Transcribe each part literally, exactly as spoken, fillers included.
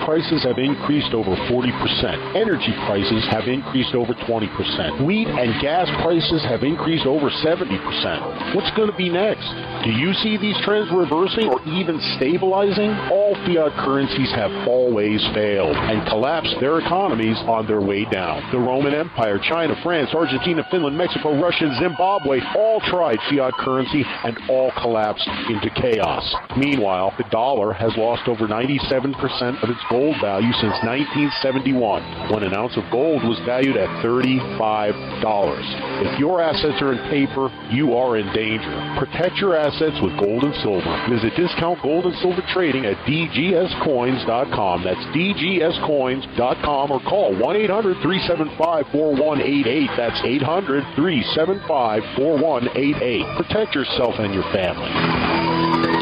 prices have increased over forty percent. Energy prices have increased over twenty percent. Wheat and gas prices have increased over seventy percent. What's going to be next? Do you see these trends reversing or even stabilizing? All fiat currencies have always failed and collapsed their economies on their way down. The Roman Empire, China, France, Argentina, Finland, Mexico, Russia, Zimbabwe all tried fiat currency and all collapsed into chaos. Meanwhile, the dollar has lost over ninety-seven percent of its gold value since nineteen seventy-one, when an ounce of gold was valued at thirty-five dollars. If your assets are in paper, you are in danger. Protect your assets with gold and silver. Visit Discount Gold and Silver Trading at d g s coins dot com. That's d g s coins dot com, or call one eight hundred three seven five four one eight eight. That's eight hundred three seven five four one eight eight. Protect yourself and your family.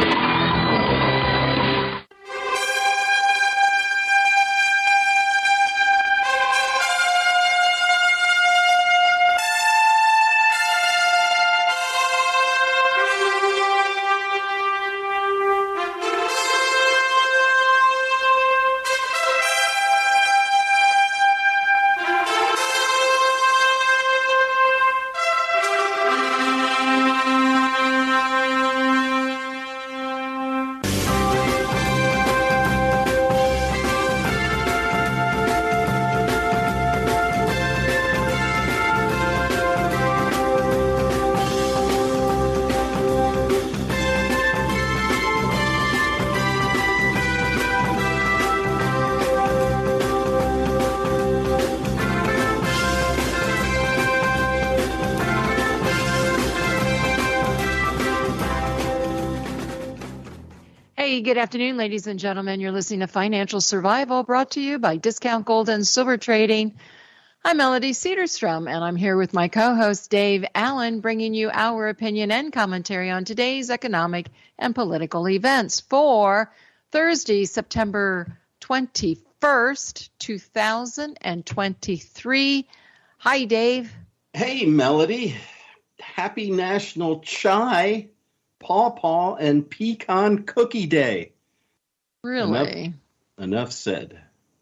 Good afternoon, ladies and gentlemen. You're listening to Financial Survival, brought to you by Discount Gold and Silver Trading. I'm Melody Cedarstrom, and I'm here with my co-host, Dave Allen, bringing you our opinion and commentary on today's economic and political events for Thursday, September twenty-first, two thousand twenty-three. Hi, Dave. Hey, Melody. Happy National Chai, Pawpaw, and Pecan Cookie Day. Really? Enough, enough said.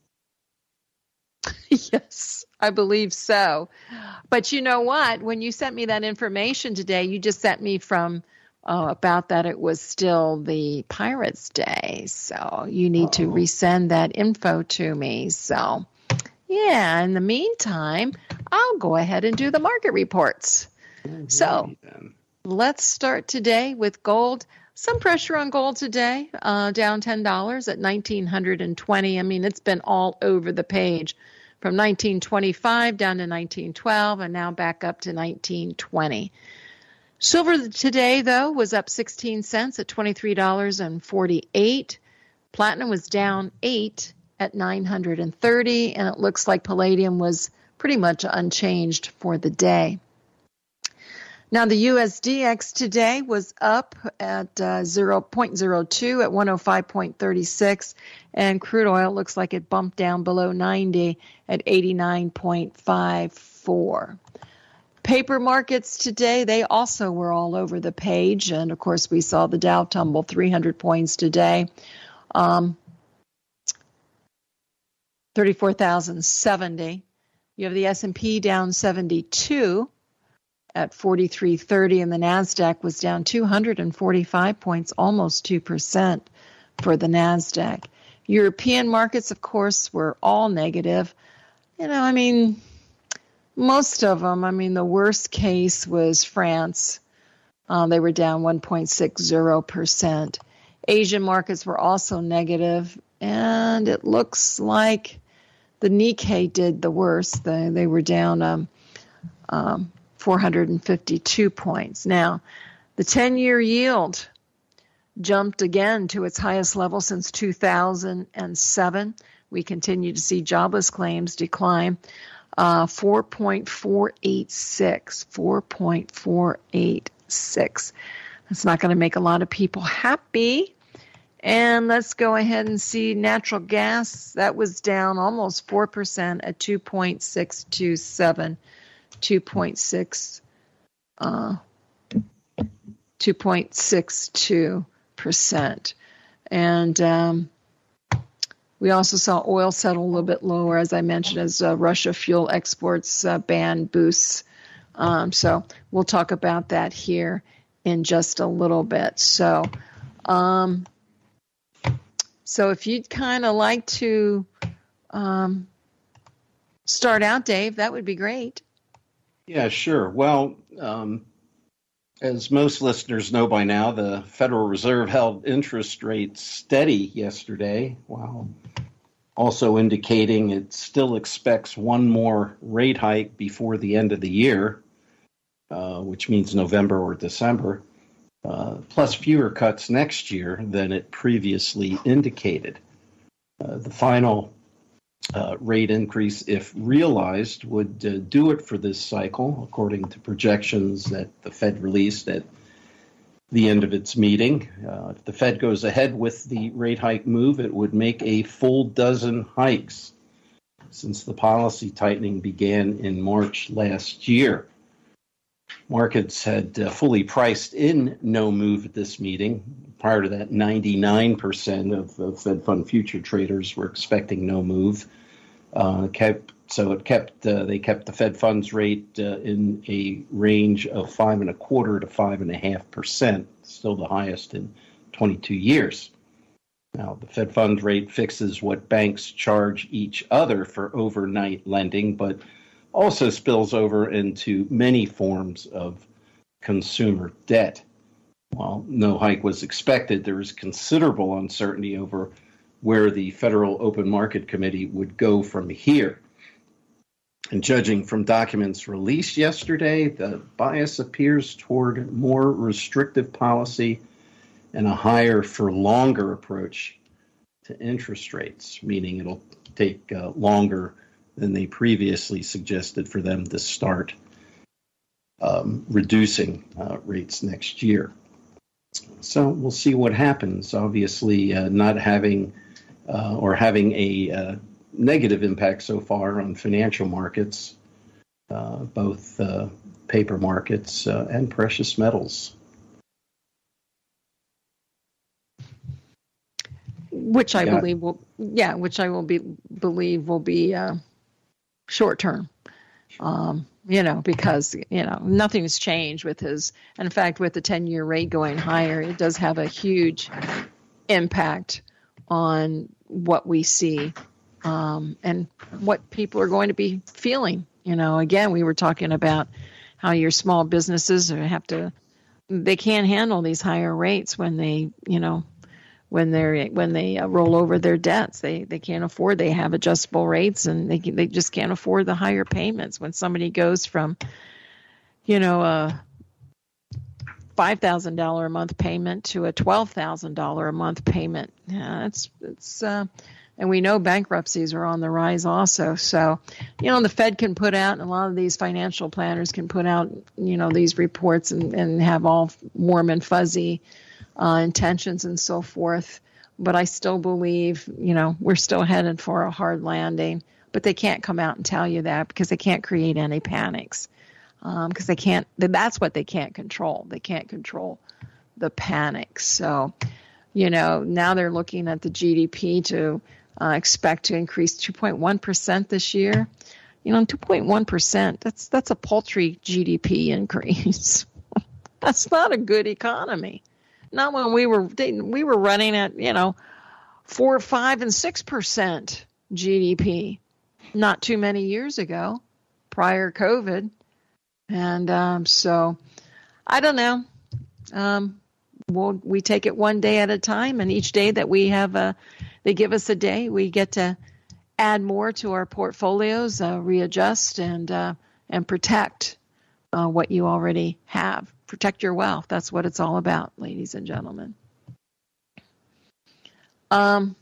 Yes, I believe so. But you know what? When you sent me that information today, you just sent me from uh, about that it was still the Pirates' Day. So you need Uh-oh. to resend that info to me. So, yeah, in the meantime, I'll go ahead and do the market reports. Mm-hmm. So then. Let's start today with gold. Some pressure on gold today, uh, down ten dollars at nineteen twenty. I mean, it's been all over the page from nineteen twenty-five down to nineteen twelve and now back up to nineteen twenty. Silver today, though, was up sixteen cents at twenty-three dollars and forty-eight cents. Platinum was down eight at nine hundred thirty, and it looks like palladium was pretty much unchanged for the day. Now, the U S D X today was up at uh, zero point zero two at one oh five point three six, and crude oil looks like it bumped down below ninety at eighty-nine point five four. Paper markets today, they also were all over the page, and of course we saw the Dow tumble three hundred points today, um, thirty-four thousand seventy. You have the S and P down seventy-two at forty-three thirty, and the NASDAQ was down two hundred forty-five points, almost two percent for the NASDAQ. European markets, of course, were all negative. You know, I mean, most of them, I mean, the worst case was France. Uh, they were down one point six zero percent. Asian markets were also negative, and it looks like the Nikkei did the worst. They, they were down um, um, four hundred fifty-two points. Now, the ten-year yield jumped again to its highest level since two thousand seven. We continue to see jobless claims decline. Uh, four point four eight six. four point four eight six. That's not going to make a lot of people happy. And let's go ahead and see natural gas. That was down almost four percent at two point six two seven. two point six, uh, two point six two percent. And um, We also saw oil settle a little bit lower, as I mentioned, as uh, Russia fuel exports uh, ban boosts. Um, so we'll talk about that here in just a little bit. So, um, so if you'd kind of like to um, start out, Dave, that would be great. Yeah, sure. Well, um, as most listeners know by now, the Federal Reserve held interest rates steady yesterday, while also indicating it still expects one more rate hike before the end of the year, uh, which means November or December, uh, plus fewer cuts next year than it previously indicated. Uh, the final uh, rate increase, if realized, would uh, do it for this cycle, according to projections that the Fed released at the end of its meeting. Uh, if the Fed goes ahead with the rate hike move, it would make a full dozen hikes since the policy tightening began in March last year. Markets had uh, fully priced in no move at this meeting. Prior to that, ninety-nine percent of, of Fed fund future traders were expecting no move. Uh, kept So it kept uh, they kept the Fed funds rate uh, in a range of five and a quarter to five and a half percent, still the highest in twenty-two years. Now, the Fed funds rate fixes what banks charge each other for overnight lending, but also spills over into many forms of consumer debt. While no hike was expected, there is considerable uncertainty over where the Federal Open Market Committee would go from here. And judging from documents released yesterday, the bias appears toward more restrictive policy and a higher for longer approach to interest rates, meaning it'll take uh, longer than they previously suggested for them to start um, reducing uh, rates next year. So we'll see what happens. Obviously, uh, not having uh, or having a uh, negative impact so far on financial markets, uh, both uh, paper markets uh, and precious metals. Which I Yeah. believe will, yeah, which I will be believe will be uh, short term. Um, you know, because you know nothing's changed with his. In fact, with the ten-year rate going higher, it does have a huge impact on what we see um, and what people are going to be feeling. You know, again, we were talking about how your small businesses have to, they can't handle these higher rates when they, you know, when they're when they uh, roll over their debts. They they can't afford. They have adjustable rates, and they they just can't afford the higher payments. When somebody goes from, you know, a five thousand dollar a month payment to a twelve thousand dollar a month payment, yeah, it's it's. Uh, and we know bankruptcies are on the rise also. So, you know, the Fed can put out, and a lot of these financial planners can put out, you know, these reports and, and have all warm and fuzzy uh, intentions and so forth. But I still believe, you know, we're still headed for a hard landing. But they can't come out and tell you that because they can't create any panics. Because um, they can't, that's what they can't control. They can't control the panics. So, you know, now they're looking at the G D P to uh, expect to increase two point one percent this year. You know, two point one percent, that's that's a paltry G D P increase. That's not a good economy. Not when we were we were running at, you know, four, five, and six percent G D P not too many years ago, prior COVID. And um, so, I don't know. Um, we'll, we take it one day at a time, and each day that we have, a, they give us a day, we get to add more to our portfolios, uh, readjust, and uh, and protect uh, what you already have. Protect your wealth. That's what it's all about, ladies and gentlemen. Um,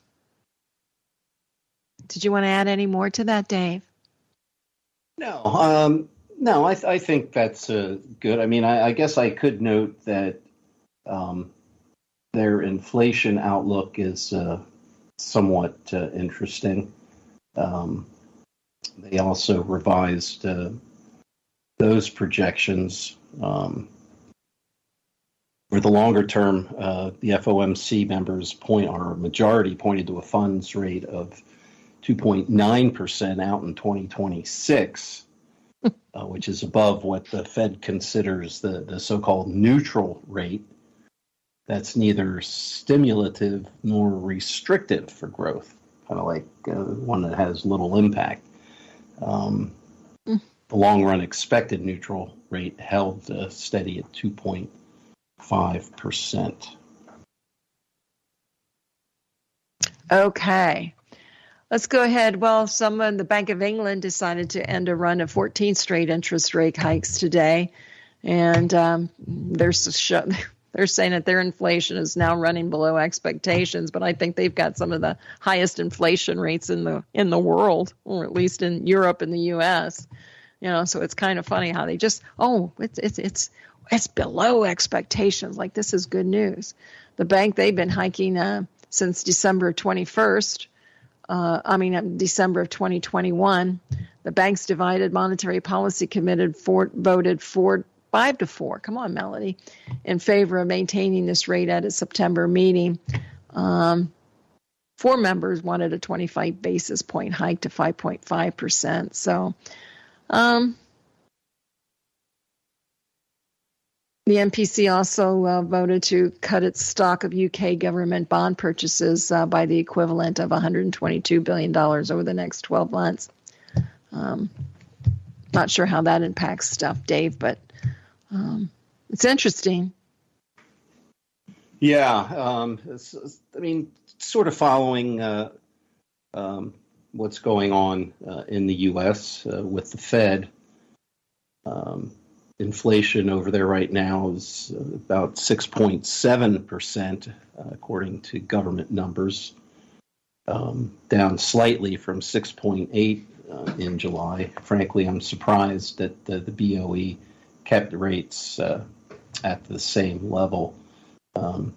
did you want to add any more to that, Dave? No, um, no, I, th- I think that's uh, good. I mean, I, I guess I could note that um, their inflation outlook is uh, somewhat uh, interesting. Um, they also revised uh, those projections um, For the longer term, uh, the F O M C members point, or majority pointed to a funds rate of two point nine percent out in twenty twenty-six, uh, which is above what the Fed considers the, the so-called neutral rate. That's neither stimulative nor restrictive for growth, kind of like uh, one that has little impact. Um, mm. The long-run expected neutral rate held uh, steady at two point five percent. Okay. Let's go ahead. Well, someone, the Bank of England decided to end a run of fourteen straight interest rate hikes today. And um, they're, they're saying that their inflation is now running below expectations, but I think they've got some of the highest inflation rates in the in the world, or at least in Europe and the U S. You know, so it's kind of funny how they just, oh, it's it's it's it's below expectations. Like, this is good news. The bank, they've been hiking uh, since December twenty-first. Uh, I mean, December of twenty twenty-one. The bank's divided monetary policy committee for, voted four, five to four. Come on, Melody, in favor of maintaining this rate at its September meeting. Um, four members wanted a twenty-five basis point hike to five point five percent. So, um, the M P C also uh, voted to cut its stock of U K government bond purchases uh, by the equivalent of one hundred twenty-two billion dollars over the next twelve months. Um, not sure how that impacts stuff, Dave, but um, it's interesting. Yeah, um, it's, I mean, sort of following uh, um, what's going on uh, in the U S uh, with the Fed. Um, Inflation over there right now is about six point seven percent, uh, according to government numbers, um, down slightly from six point eight uh, in July. Frankly, I'm surprised that the, the B O E kept rates uh, at the same level. Um,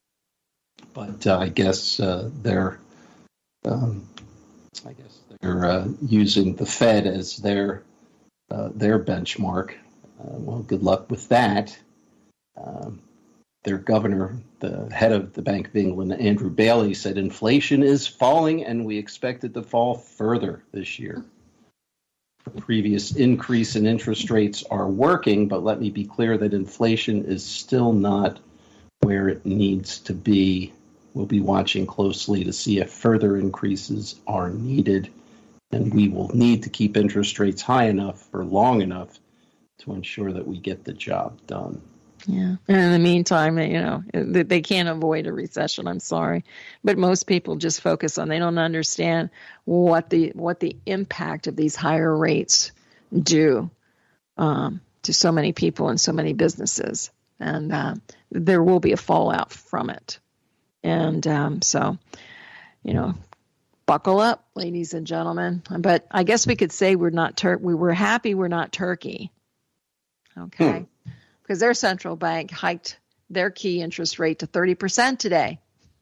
but uh, I guess uh, they're, um, I guess they're uh, using the Fed as their uh, their benchmark. Uh, well, good luck with that. Um, their governor, the head of the Bank of England, Andrew Bailey, said inflation is falling and we expect it to fall further this year. The previous increase in interest rates are working, but let me be clear that inflation is still not where it needs to be. We'll be watching closely to see if further increases are needed, and we will need to keep interest rates high enough for long enough to ensure that we get the job done. Yeah. And in the meantime, you know, they can't avoid a recession. I'm sorry. But most people just focus on, they don't understand what the what the impact of these higher rates do um, to so many people and so many businesses. And uh, there will be a fallout from it. And um, so, you know, buckle up, ladies and gentlemen. But I guess we could say we're not Tur- we were happy we're not Turkey. Okay, hmm. because their central bank hiked their key interest rate to thirty percent today.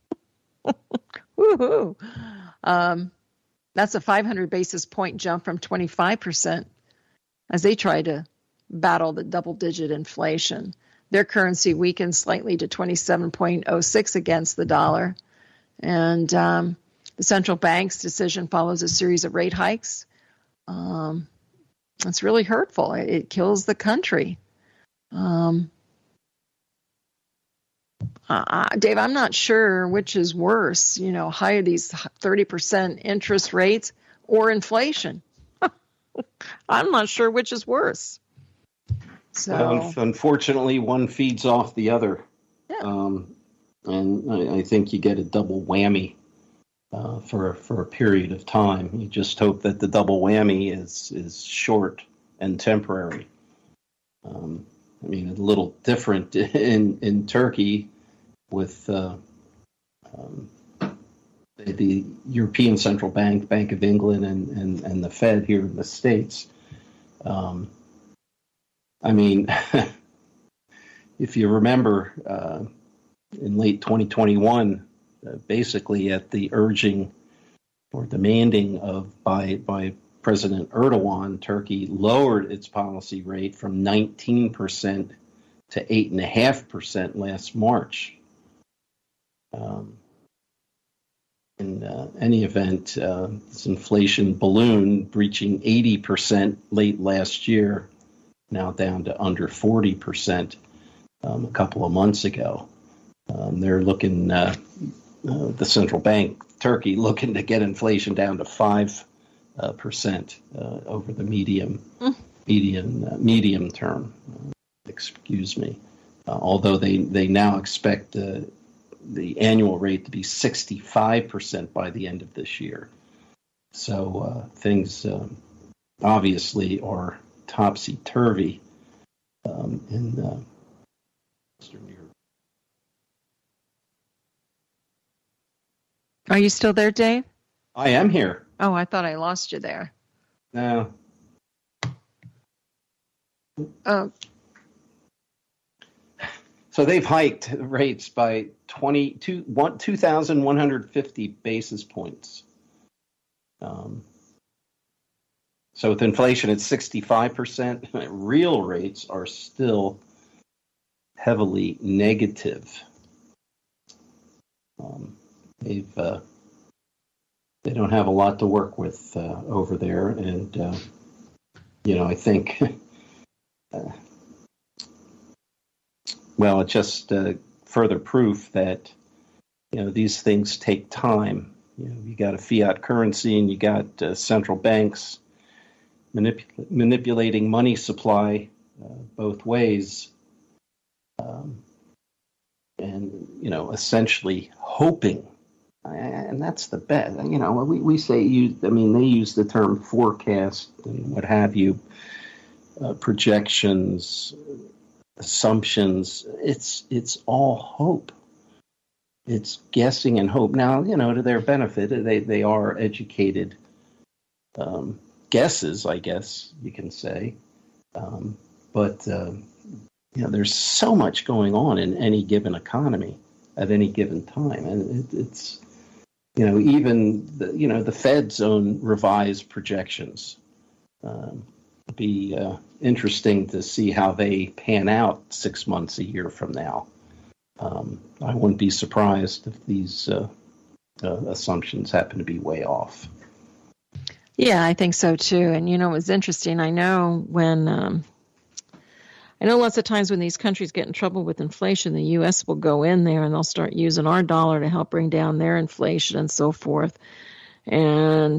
Woohoo! Um, that's a five hundred basis point jump from twenty-five percent as they try to battle the double-digit inflation. Their currency weakened slightly to twenty-seven point oh six against the dollar. And um, the central bank's decision follows a series of rate hikes. Um It's really hurtful. It kills the country. Um, uh, Dave, I'm not sure which is worse, you know, higher these thirty percent interest rates or inflation. I'm not sure which is worse. So, well, unfortunately, one feeds off the other. Yeah. Um, and I, I think you get a double whammy. Uh, for for a period of time. You just hope that the double whammy is is short and temporary. Um, I mean, a little different in in Turkey with uh, um, the, the European Central Bank, Bank of England, and and, and the Fed here in the States. Um, I mean, if you remember, uh, in late twenty twenty-one. Uh, basically at the urging or demanding of by by President Erdogan, Turkey lowered its policy rate from nineteen percent to eight point five percent last March. Um, in uh, any event, uh, this inflation balloon breaching eighty percent late last year, now down to under forty percent um, a couple of months ago. Um, they're looking, uh, uh, the central bank, Turkey, looking to get inflation down to five uh, percent uh, over the medium, mm. medium, uh, medium term. Uh, excuse me. Uh, although they, they now expect uh, the annual rate to be sixty-five percent by the end of this year. So uh, things uh, obviously are topsy-turvy um, in uh, Western Europe. Are you still there, Dave? I am here. Oh, I thought I lost you there. No. Oh. So they've hiked rates by two thousand one hundred fifty basis points. Um, so with inflation at sixty-five percent, real rates are still heavily negative. Um, they've uh, they don't have a lot to work with uh, over there, and uh, you know I think. uh, Well, it's just uh, further proof that, you know, these things take time. You know, you got a fiat currency and you got uh, central banks manip- manipulating money supply uh, both ways. Um, and, you know, essentially hoping. And that's the bet. You know, we, we say, use, I mean, they use the term forecast and what have you, uh, projections, assumptions. It's it's all hope. It's guessing and hope. Now, you know, to their benefit, they, they are educated um, guesses, I guess you can say. Um, but, uh, you know, there's so much going on in any given economy at any given time. And it, it's, you know, even, the, you know, the Fed's own revised projections. Um, be uh, interesting to see how they pan out six months, a year from now. Um, I wouldn't be surprised if these uh, uh, assumptions happen to be way off. Yeah, I think so too. And you know, it's interesting. I know when um, I know lots of times when these countries get in trouble with inflation, the U S will go in there and they'll start using our dollar to help bring down their inflation and so forth. And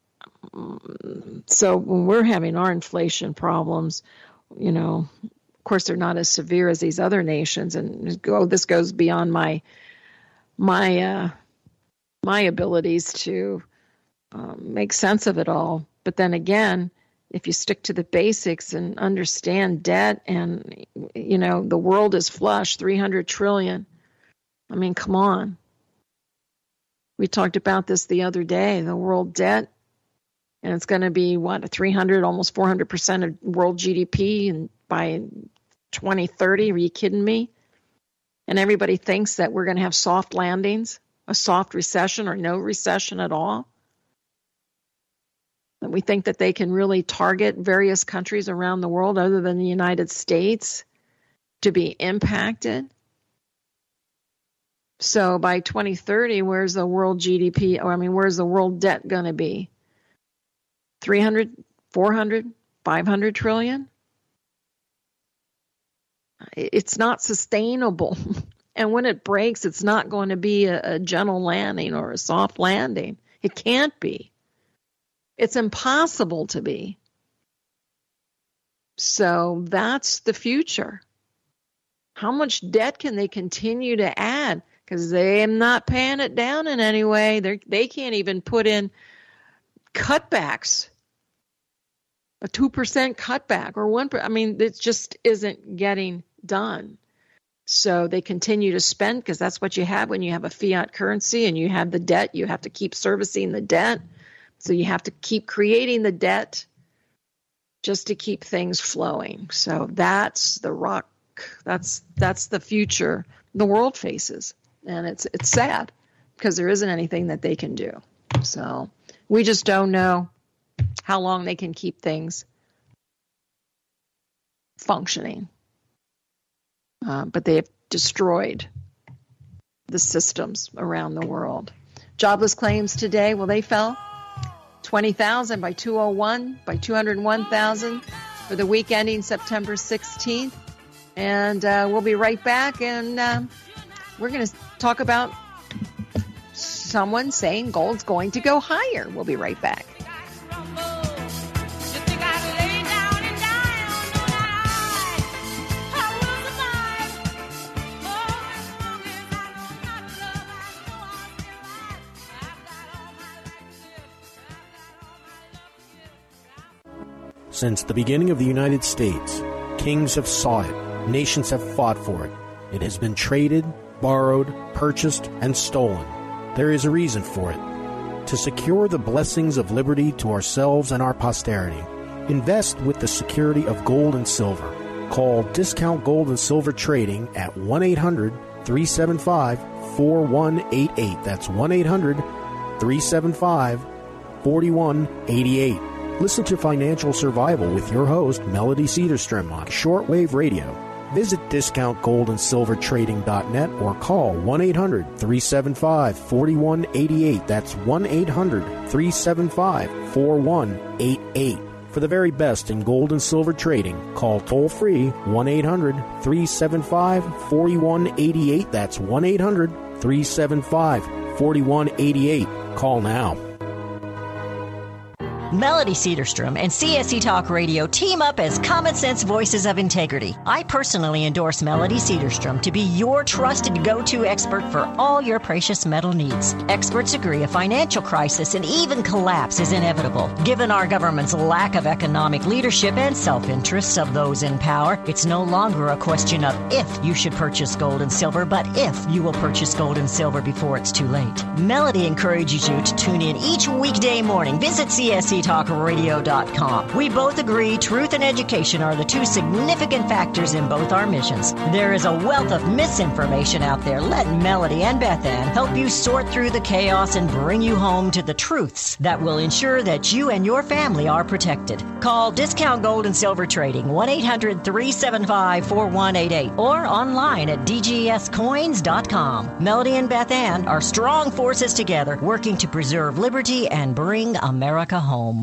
so when we're having our inflation problems, you know, of course they're not as severe as these other nations, and go this goes beyond my my uh, my abilities to um, make sense of it all. But then again, if you stick to the basics and understand debt, and you know the world is flush, three hundred trillion. I mean, come on. We talked about this the other day. The world debt. And it's going to be, what, three hundred, almost four hundred percent of world G D P and by twenty thirty. Are you kidding me? And everybody thinks that we're going to have soft landings, a soft recession or no recession at all. And we think that they can really target various countries around the world other than the United States to be impacted. So by twenty thirty, where's the world G D P, or I mean, where's the world debt going to be? three hundred, four hundred, five hundred trillion? It's not sustainable. And when it breaks, it's not going to be a, a gentle landing or a soft landing. It can't be. It's impossible to be. So that's the future. How much debt can they continue to add? Because they're not paying it down in any way. They they can't even put in cutbacks, a two percent cutback or one percent. I mean, it just isn't getting done. So they continue to spend because that's what you have when you have a fiat currency and you have the debt. You have to keep servicing the debt. So you have to keep creating the debt just to keep things flowing. So that's the rock. That's that's the future the world faces. And it's it's sad because there isn't anything that they can do. So we just don't know how long they can keep things functioning. uh, but they have destroyed the systems around the world. Jobless claims today, well, they fell twenty thousand by two oh one, by two hundred one thousand for the week ending September sixteenth. And uh, we'll be right back, and uh, we're going to talk about someone saying gold's going to go higher. We'll be right back. Since the beginning of the United States, kings have sought it, nations have fought for it. It has been traded, borrowed, purchased, and stolen. There is a reason for it. To secure the blessings of liberty to ourselves and our posterity, invest with the security of gold and silver. Call Discount Gold and Silver Trading at one eight hundred, three seven five, four one eight eight. That's one eight hundred, three seven five, four one eight eight. Listen to Financial Survival with your host, Melody Cedarstrom, on shortwave radio. Visit discount gold and silver trading dot net or call one eight hundred, three seven five, four one eight eight. That's one eight hundred, three seven five, four one eight eight. For the very best in gold and silver trading, call toll-free one eight hundred, three seven five, four one eight eight. That's one eight hundred, three seven five, four one eight eight. Call now. Melody Cedarstrom and C S E Talk Radio team up as common sense voices of integrity. I personally endorse Melody Cedarstrom to be your trusted go-to expert for all your precious metal needs. Experts agree a financial crisis and even collapse is inevitable. Given our government's lack of economic leadership and self-interests of those in power, it's no longer a question of if you should purchase gold and silver, but if you will purchase gold and silver before it's too late. Melody encourages you to tune in each weekday morning. Visit C S E talk radio dot com. We both agree truth and education are the two significant factors in both our missions. There is a wealth of misinformation out there. Let Melody and Beth Ann help you sort through the chaos and bring you home to the truths that will ensure that you and your family are protected. Call Discount Gold and Silver Trading one eight hundred, three seven five, four one eight eight or online at d g s coins dot com. Melody and Beth Ann are strong forces together working to preserve liberty and bring America home.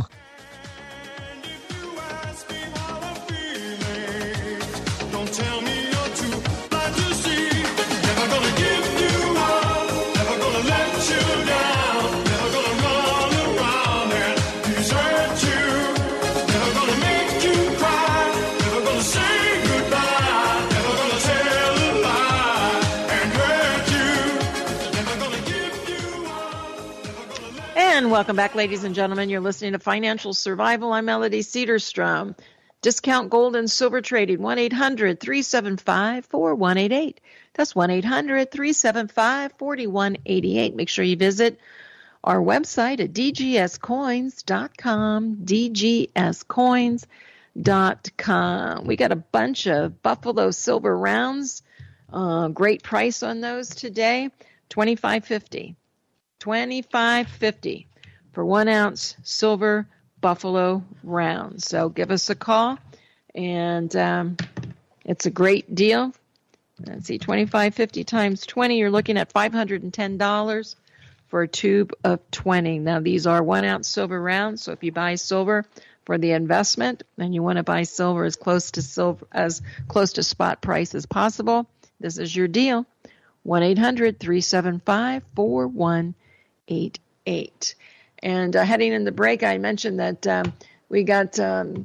And welcome back, ladies and gentlemen. You're listening to Financial Survival. I'm Melody Cedarstrom. Discount Gold and Silver Trading, one eight hundred, three seven five, four one eight eight. That's one eight hundred, three seven five, four one eight eight. Make sure you visit our website at d g s coins dot com, d g s coins dot com. We got a bunch of Buffalo silver rounds. Uh, great price on those today, twenty-five fifty. twenty-five fifty for one ounce silver Buffalo round. So give us a call, and um, it's a great deal. Let's see, twenty-five fifty times twenty, you're looking at five hundred ten dollars for a tube of twenty. Now, these are one ounce silver rounds, so if you buy silver for the investment and you want to buy silver as close to silver as close to spot price as possible, this is your deal. one eight hundred, three seven five, four one eight eight. And uh, heading in the break, I mentioned that um, we got um,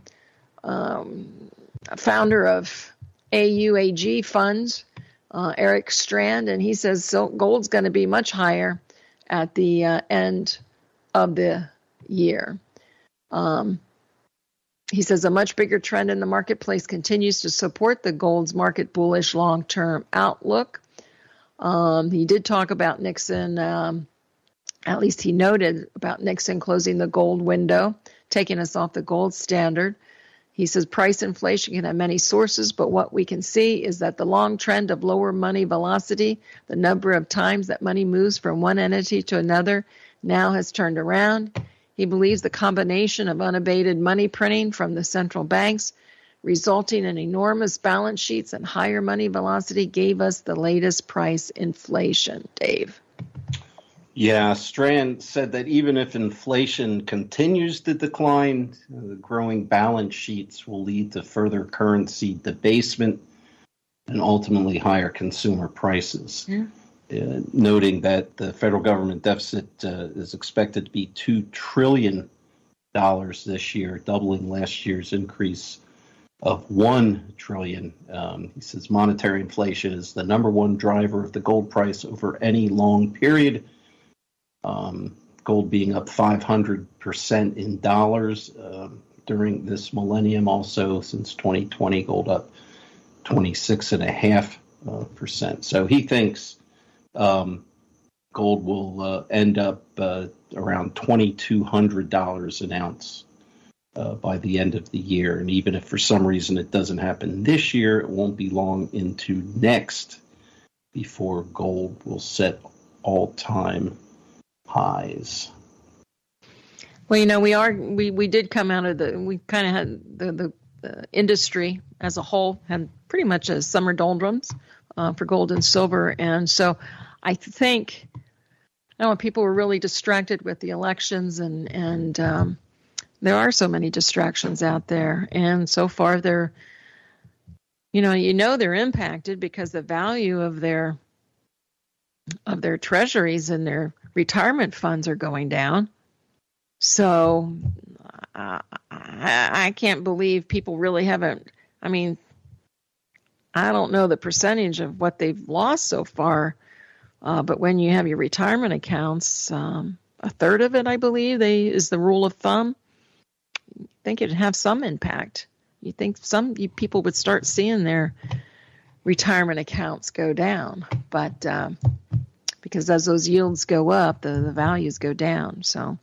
um, a founder of A U A G Funds, uh, Eric Strand, and he says so gold's going to be much higher at the uh, end of the year. Um, he says a much bigger trend in the marketplace continues to support the gold's market bullish long-term outlook. Um, he did talk about Nixon. Um, At least he noted about Nixon closing the gold window, taking us off the gold standard. He says price inflation can have many sources, but what we can see is that the long trend of lower money velocity, the number of times that money moves from one entity to another, now has turned around. He believes the combination of unabated money printing from the central banks, resulting in enormous balance sheets and higher money velocity, gave us the latest price inflation. Dave? Yeah, Strand said that even if inflation continues to decline, uh, the growing balance sheets will lead to further currency debasement and ultimately higher consumer prices. Yeah. Uh, noting that the federal government deficit uh, is expected to be two trillion dollars this year, doubling last year's increase of one trillion dollars. Um, he says monetary inflation is the number one driver of the gold price over any long period. Um, gold being up five hundred percent in dollars uh, during this millennium. Also, since twenty twenty, gold up twenty-six point five percent. So he thinks um, gold will uh, end up uh, around twenty-two hundred dollars an ounce uh, by the end of the year. And even if for some reason it doesn't happen this year, it won't be long into next before gold will set all-time highs. Well, you know, we are we, we did come out of the we kind of had the, the the industry as a whole had pretty much a summer doldrums uh, for gold and silver, and so I think I know people were really distracted with the elections, and and um, there are so many distractions out there, and so far they're you know you know they're impacted because the value of their of their treasuries and their retirement funds are going down. So uh, I, I can't believe people really haven't. I mean, I don't know the percentage of what they've lost so far, uh, but when you have your retirement accounts, um, a third of it, I believe, they is the rule of thumb. I think it'd have some impact. You think some you, people would start seeing their retirement accounts go down, but um, because as those yields go up, the, the values go down. So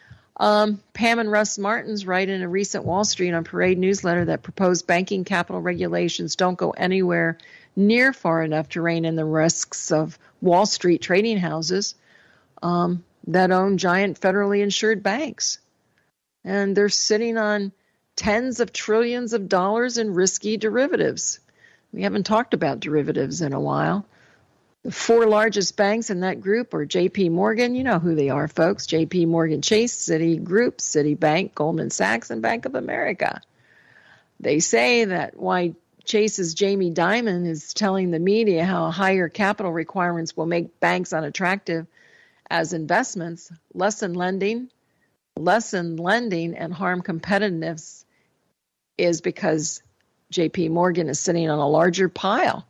um, Pam and Russ Martins write in a recent Wall Street on Parade newsletter that proposed banking capital regulations don't go anywhere near far enough to rein in the risks of Wall Street trading houses um, that own giant federally insured banks. And they're sitting on tens of trillions of dollars in risky derivatives. We haven't talked about derivatives in a while. The four largest banks in that group are J P Morgan. You know who they are, folks. J P Morgan Chase, Citigroup, Citibank, Goldman Sachs, and Bank of America. They say that why Chase's Jamie Dimon is telling the media how higher capital requirements will make banks unattractive as investments, lessen lending, lessen lending, and harm competitiveness is because J P Morgan is sitting on a larger pile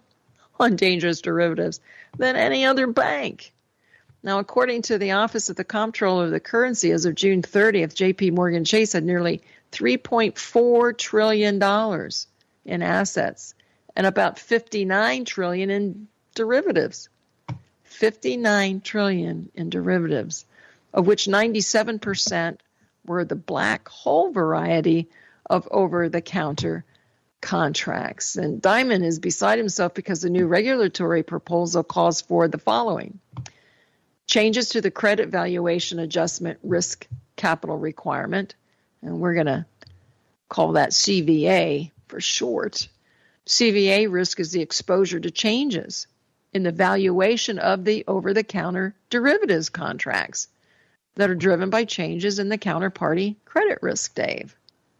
on dangerous derivatives than any other bank. Now, according to the Office of the Comptroller of the Currency, as of June thirtieth, J P Morgan Chase had nearly three point four trillion dollars in assets and about fifty-nine trillion dollars in derivatives. fifty-nine trillion dollars in derivatives, of which ninety-seven percent were the black hole variety of over-the-counter contracts. And Dimon is beside himself because the new regulatory proposal calls for the following: changes to the credit valuation adjustment risk capital requirement, and we're going to call that C V A for short. C V A risk is the exposure to changes in the valuation of the over-the-counter derivatives contracts that are driven by changes in the counterparty credit risk, Dave.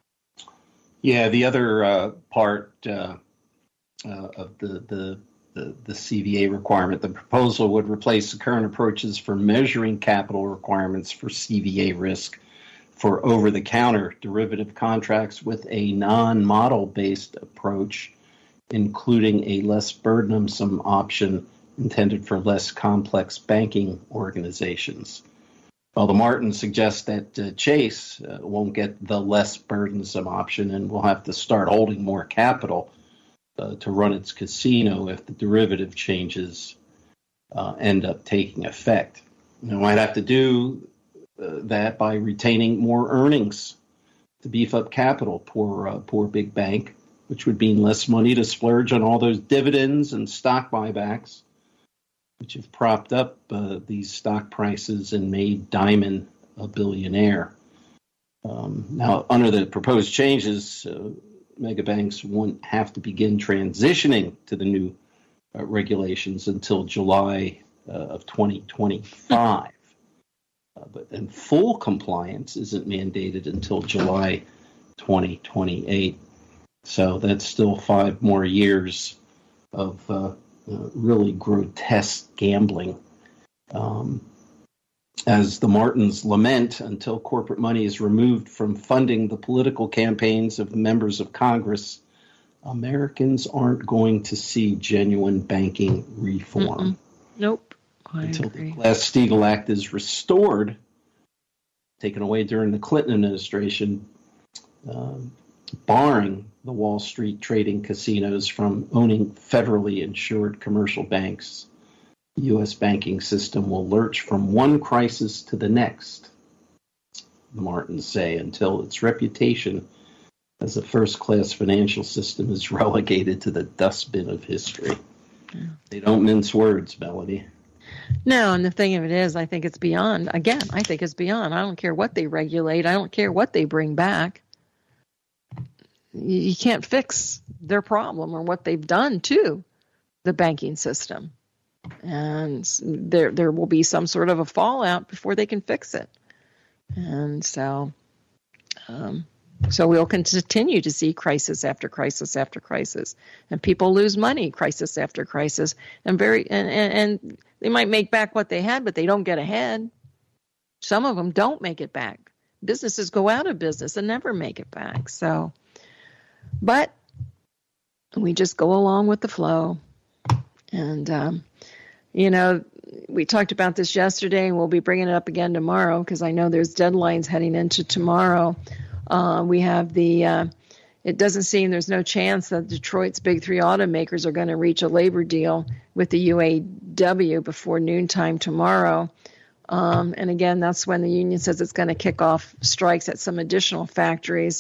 Yeah, the other uh, part uh, uh, of the, the the the C V A requirement, the proposal would replace the current approaches for measuring capital requirements for C V A risk for over-the-counter derivative contracts with a non-model-based approach, including a less burdensome option intended for less complex banking organizations. Well, the Martin suggests that uh, Chase uh, won't get the less burdensome option and will have to start holding more capital uh, to run its casino if the derivative changes uh, end up taking effect. It might have to do uh, that by retaining more earnings to beef up capital, poor, uh, poor big bank, which would mean less money to splurge on all those dividends and stock buybacks, which have propped up uh, these stock prices and made Dimon a billionaire. Um, now, under the proposed changes, uh, mega banks won't have to begin transitioning to the new uh, regulations until July uh, of twenty twenty-five. uh, but then full compliance isn't mandated until July twenty twenty-eight. So that's still five more years of uh, uh, really grotesque gambling. Um, as the Martins lament, until corporate money is removed from funding the political campaigns of members of Congress, Americans aren't going to see genuine banking reform. Mm-mm. Nope. I until agree. the Glass-Steagall Act is restored, taken away during the Clinton administration, um, barring the Wall Street trading casinos from owning federally insured commercial banks. The U S banking system will lurch from one crisis to the next, the Martins say, until its reputation as a first-class financial system is relegated to the dustbin of history. Yeah. They don't mince words, Melody. No, and the thing of it is, I think it's beyond, again, I think it's beyond. I don't care what they regulate. I don't care what they bring back. You can't fix their problem or what they've done to the banking system. And there there will be some sort of a fallout before they can fix it. And so um, so we'll continue to see crisis after crisis after crisis. And people lose money crisis after crisis. And very and, and, and they might make back what they had, but they don't get ahead. Some of them don't make it back. Businesses go out of business and never make it back. So, but we just go along with the flow. And, um, you know, we talked about this yesterday, and we'll be bringing it up again tomorrow because I know there's deadlines heading into tomorrow. Uh, we have the, uh, it doesn't seem there's no chance that Detroit's big three automakers are going to reach a labor deal with the U A W before noontime tomorrow. Um, and again, that's when the union says it's going to kick off strikes at some additional factories.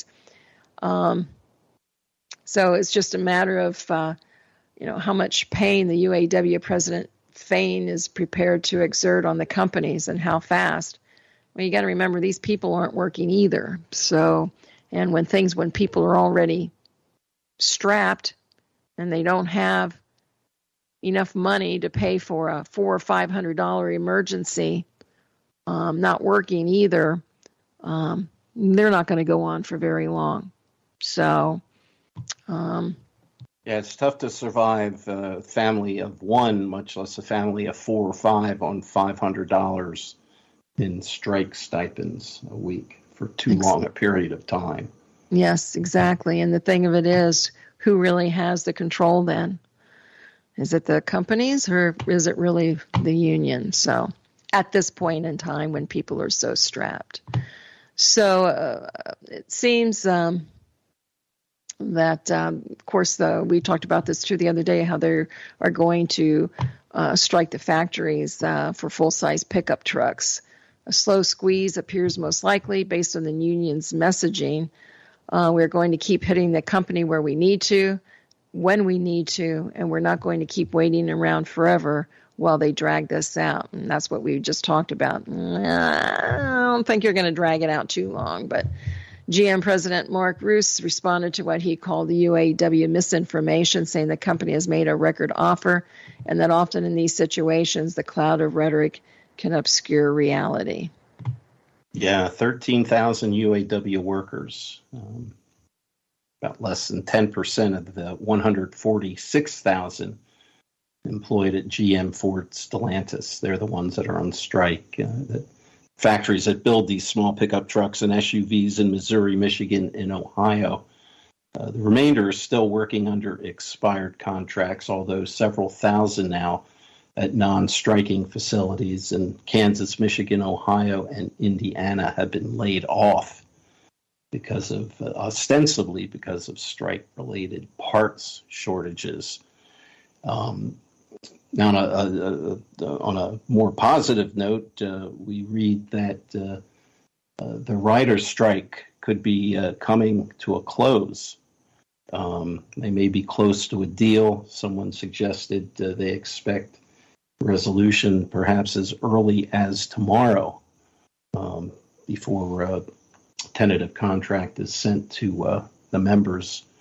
Um, so it's just a matter of, uh, you know, how much pain the U A W President Fain is prepared to exert on the companies and how fast. Well, you got to remember these people aren't working either. So, and when things, when people are already strapped and they don't have enough money to pay for a four or five hundred dollar emergency, um, not working either, um, they're not going to go on for very long. So, um, yeah, it's tough to survive a family of one, much less a family of four or five, on five hundred dollars in strike stipends a week for too exactly. long a period of time. Yes, exactly. And the thing of it is, who really has the control then? Is it the companies or is it really the union? So at this point in time when people are so strapped. So uh, it seems... Um, that, um, of course, the, we talked about this too the other day, how they are going to uh, strike the factories uh, for full-size pickup trucks. A slow squeeze appears most likely based on the union's messaging. Uh, we're going to keep hitting the company where we need to, when we need to, and we're not going to keep waiting around forever while they drag this out. And that's what we just talked about. I don't think you're going to drag it out too long, but G M President Mark Roos responded to what he called the U A W misinformation, saying the company has made a record offer and that often in these situations, the cloud of rhetoric can obscure reality. Yeah, thirteen thousand U A W workers, um, about less than ten percent of the one hundred forty-six thousand employed at G M Ford Stellantis. They're the ones that are on strike. Uh, that Factories that build these small pickup trucks and S U Vs in Missouri, Michigan, and Ohio. Uh, the remainder is still working under expired contracts, although several thousand now at non-striking facilities in Kansas, Michigan, Ohio, and Indiana have been laid off because of, uh, ostensibly because of strike-related parts shortages. Um, Now, on a, a, a, on a more positive note, uh, we read that uh, uh, the writers' strike could be uh, coming to a close. Um, they may be close to a deal. Someone suggested uh, they expect resolution perhaps as early as tomorrow um, before a tentative contract is sent to uh, the members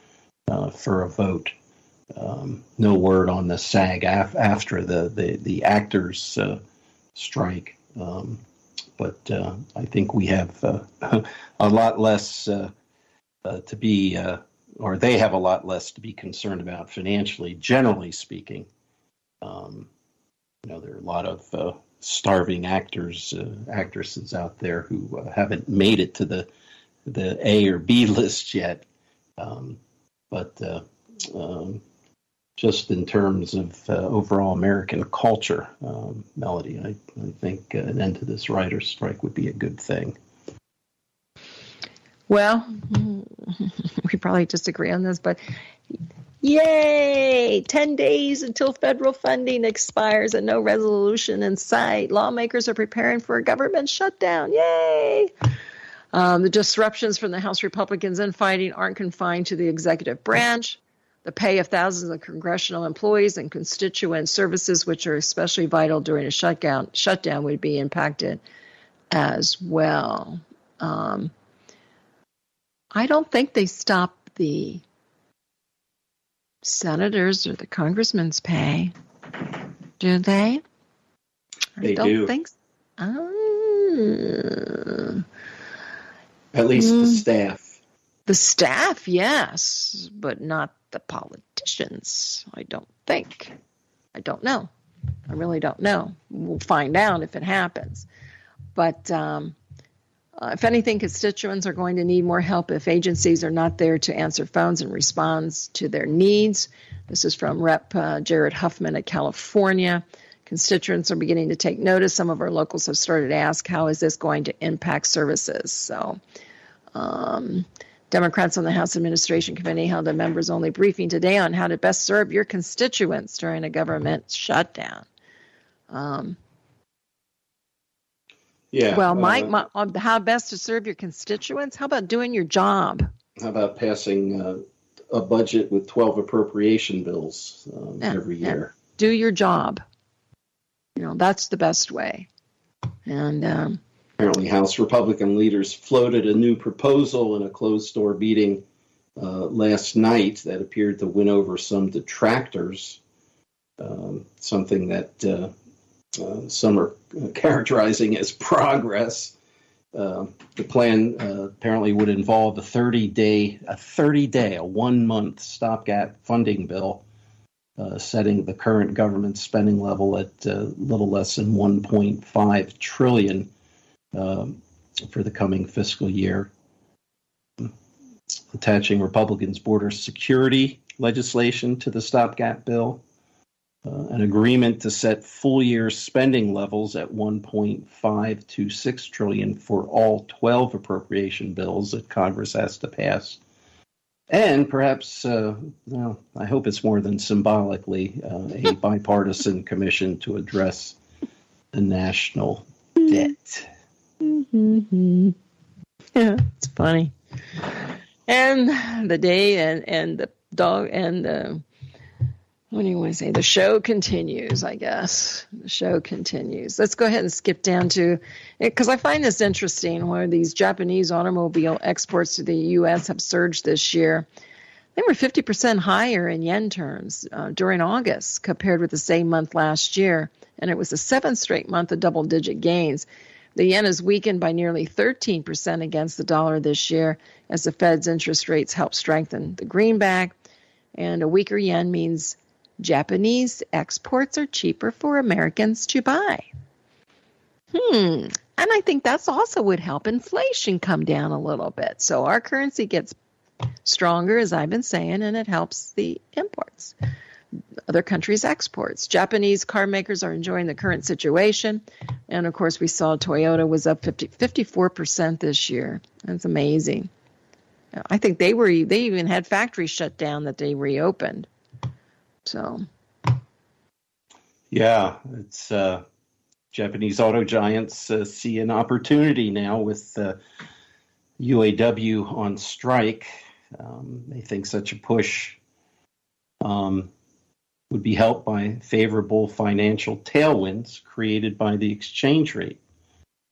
uh, for a vote. Um, no word on the SAG af- after the, the, the actors uh, strike. Um, but uh, I think we have uh, a lot less uh, uh, to be, uh, or they have a lot less to be concerned about financially, generally speaking. Um, you know, there are a lot of uh, starving actors, uh, actresses out there who uh, haven't made it to the the A or B list yet. Um, but uh, um, just in terms of uh, overall American culture, um, Melody, I, I think uh, an end to this writer's strike would be a good thing. Well, we probably disagree on this, but yay! ten days until federal funding expires and no resolution in sight. Lawmakers are preparing for a government shutdown. Yay! Um, the disruptions from the House Republicans infighting aren't confined to the executive branch. The pay of thousands of congressional employees and constituent services, which are especially vital during a shutdown, shutdown would be impacted as well. Um, I don't think they stop the senators or the congressmen's pay, do they? They I don't do. think so. Oh. At least Mm. the staff. The staff, yes, but not the politicians, I don't think. I don't know. I really don't know. We'll find out if it happens. But um, uh, if anything, constituents are going to need more help if agencies are not there to answer phones and respond to their needs. This is from Representative Uh, Jared Huffman of California. Constituents are beginning to take notice. Some of our locals have started to ask, how is this going to impact services? So um, Democrats on the House Administration Committee held a members-only briefing today on how to best serve your constituents during a government shutdown. Um, Yeah. well, uh, Mike, my, on how best to serve your constituents? How about doing your job? How about passing uh, a budget with twelve appropriation bills um, Yeah, every yeah. year? Do your job. You know, that's the best way. And um, Apparently, House Republican leaders floated a new proposal in a closed-door meeting uh, last night that appeared to win over some detractors, um, something that uh, uh, some are characterizing as progress. Uh, the plan uh, apparently would involve a thirty-day, a thirty-day, a one-month stopgap funding bill, uh, setting the current government spending level at a uh, little less than one point five trillion dollars. Um, for the coming fiscal year, attaching Republicans' border security legislation to the stopgap bill, uh, an agreement to set full-year spending levels at one point five two six trillion dollars for all twelve appropriation bills that Congress has to pass, and perhaps, uh, well, I hope it's more than symbolically, uh, a bipartisan commission to address the national debt. Mm-hmm. Yeah, it's funny. And the day and, and the dog and the, what do you want to say? The show continues, I guess. The show continues. Let's go ahead and skip down to, because I find this interesting, where these Japanese automobile exports to the U S have surged this year. They were fifty percent higher in yen terms uh, during August compared with the same month last year. And it was the seventh straight month of double-digit gains. The yen has weakened by nearly thirteen percent against the dollar this year as the Fed's interest rates help strengthen the greenback. And a weaker yen means Japanese exports are cheaper for Americans to buy. Hmm. And I think that's also would help inflation come down a little bit. So our currency gets stronger, as I've been saying, and it helps the imports. Other countries' exports. Japanese car makers are enjoying the current situation. And, of course, we saw Toyota was up fifty, fifty-four percent this year. That's amazing. I think they were they even had factories shut down that they reopened. So. Yeah, it's uh, Japanese auto giants uh, see an opportunity now with uh, U A W on strike. Um, they think such a push um, would be helped by favorable financial tailwinds created by the exchange rate.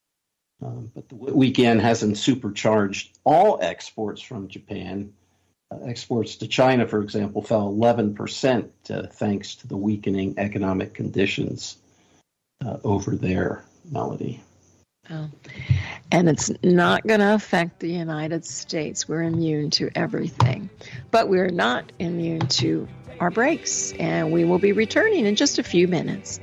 Um, but the weekend hasn't supercharged all exports from Japan Uh, exports to China, for example, fell eleven percent uh, thanks to the weakening economic conditions uh, over there, Melody. Oh. And it's not going to affect the United States. We're immune to everything. But we're not immune to our breaks. And we will be returning in just a few minutes.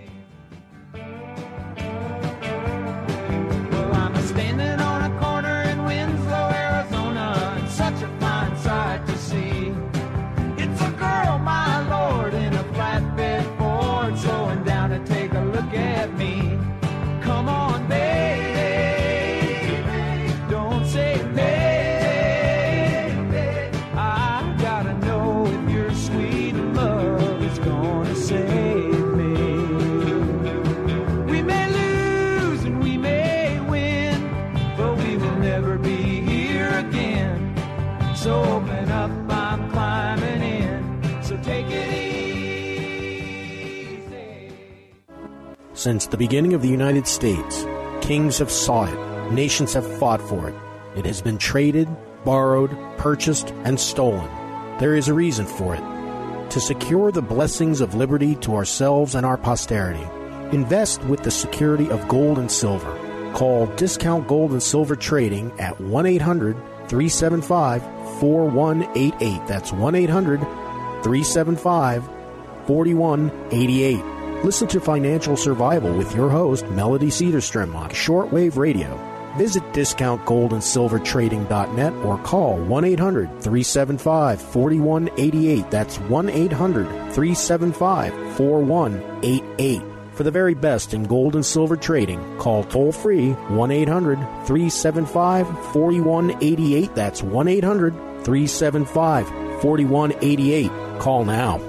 Since the beginning of the United States, kings have sought it, nations have fought for it. It has been traded, borrowed, purchased, and stolen. There is a reason for it. To secure the blessings of liberty to ourselves and our posterity, invest with the security of gold and silver. Call Discount Gold and Silver Trading at one eight hundred, three seven five, four one eight eight. That's one eight hundred, three seven five, four one eight eight. Listen to Financial Survival with your host, Melody Cedarstrom, on shortwave radio. Visit discount gold and silver trading dot net or call one eight hundred, three seven five, four one eight eight. That's one eight hundred, three seven five, four one eight eight. For the very best in gold and silver trading, call toll-free one eight hundred, three seven five, four one eight eight. That's one eight hundred, three seven five, four one eight eight. Call now.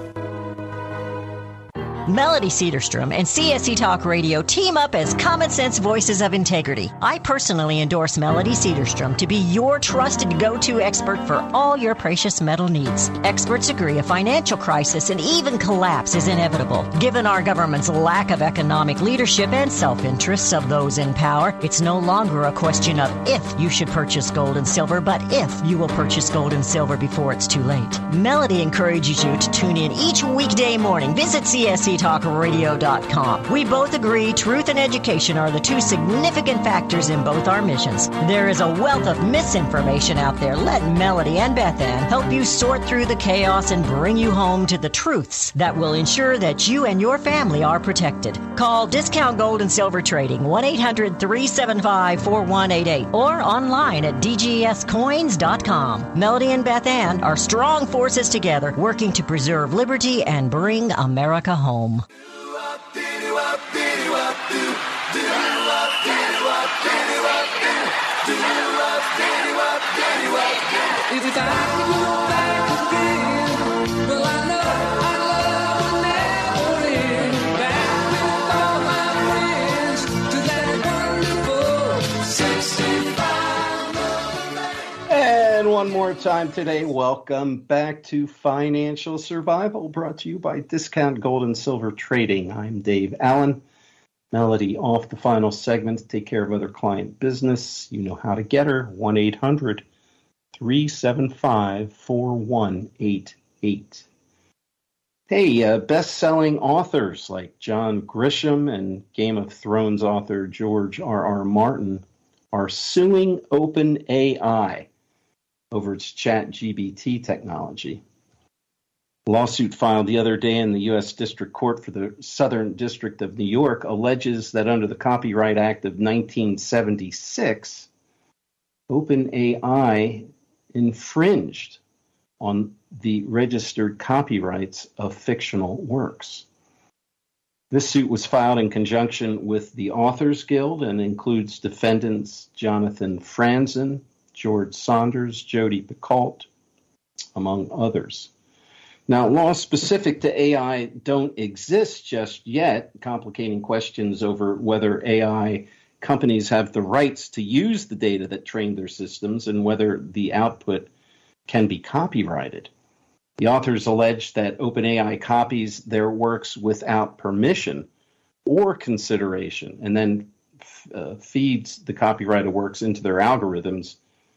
Melody Cedarstrom and C S C Talk Radio team up as Common Sense Voices of Integrity. I personally endorse Melody Cedarstrom to be your trusted go-to expert for all your precious metal needs. Experts agree a financial crisis and even collapse is inevitable. Given our government's lack of economic leadership and self-interests of those in power, it's no longer a question of if you should purchase gold and silver, but if you will purchase gold and silver before it's too late. Melody encourages you to tune in each weekday morning. Visit C S C talk radio dot com. We both agree truth and education are the two significant factors in both our missions. There is a wealth of misinformation out there. Let Melody and Beth Ann help you sort through the chaos and bring you home to the truths that will ensure that you and your family are protected. Call Discount Gold and Silver Trading one eight hundred, three seven five, four one eight eight or online at d g s coins dot com. Melody and Beth Ann are strong forces together working to preserve liberty and bring America home. If I could go back again, well, I know our love would never end. Back with all my friends to that wonderful sixty-five. And one more time today, welcome back to Financial Survival, brought to you by Discount Gold and Silver Trading. I'm Dave Allen. Melody off the final segment to take care of other client business. You know how to get her, one eight hundred, three seven five, four one eight eight. Hey, uh, best-selling authors like John Grisham and Game of Thrones author George R R. Martin are suing OpenAI over its ChatGPT technology. A lawsuit filed the other day in the U S District Court for the Southern District of New York alleges that under the Copyright Act of nineteen seventy-six, OpenAI infringed on the registered copyrights of fictional works. This suit was filed in conjunction with the Authors Guild and includes defendants Jonathan Franzen, George Saunders, Jodi Picoult, among others. Now, laws specific to A I don't exist just yet, complicating questions over whether A I companies have the rights to use the data that trained their systems and whether the output can be copyrighted. The authors allege that OpenAI copies their works without permission or consideration and then uh, feeds the copyrighted works into their algorithms